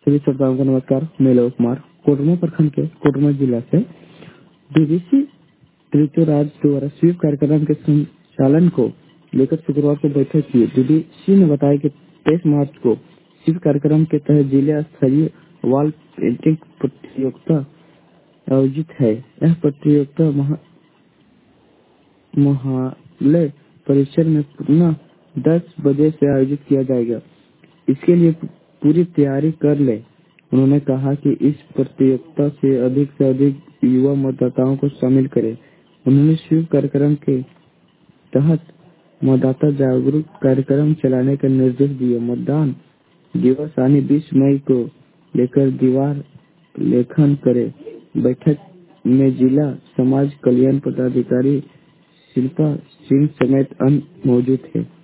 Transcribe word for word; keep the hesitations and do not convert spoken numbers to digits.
सभी श्रोताओं को नमस्कार। मैं लव कुमार कोडरमा प्रखंड के कोडरमा जिला से डीवीसी त्रिचुराज द्वारा स्वीप कार्यक्रम के संचालन को लेकर शुक्रवार को बैठक की। डीवीसी ने बताया कि तेईस मार्च को स्वीप कार्यक्रम के तहत जिला स्तरीय वॉल पेंटिंग प्रतियोगिता आयोजित है। यह प्रतियोगिता महा महालय परिसर में पुनः दस बजे से आयोजित किया जाएगा। इसके लिए पूरी तैयारी कर ले। उन्होंने कहा कि इस प्रतियोगिता से अधिक से अधिक युवा मतदाताओं को शामिल करें। उन्होंने स्वीप कार्यक्रम के तहत मतदाता जागरूक कार्यक्रम चलाने का निर्देश दिए। मतदान दिवस आने बीस मई को लेकर दीवार लेखन करे। बैठक में जिला समाज कल्याण पदाधिकारी शिल्पा सिंह समेत अन्य मौजूद थे।